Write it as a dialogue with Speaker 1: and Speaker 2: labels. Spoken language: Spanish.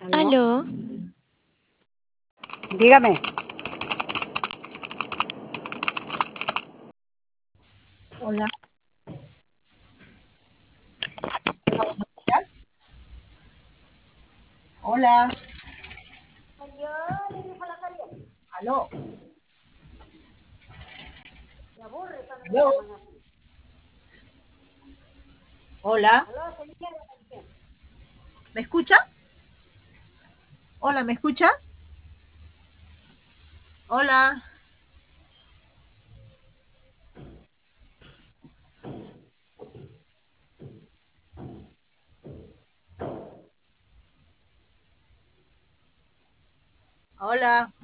Speaker 1: ¿Aló?
Speaker 2: Aló,
Speaker 1: Dígame. Hola. Hola. Aló. Aló. Hola. ¿Me escucha? Hola, ¿me escucha? Hola. Hola.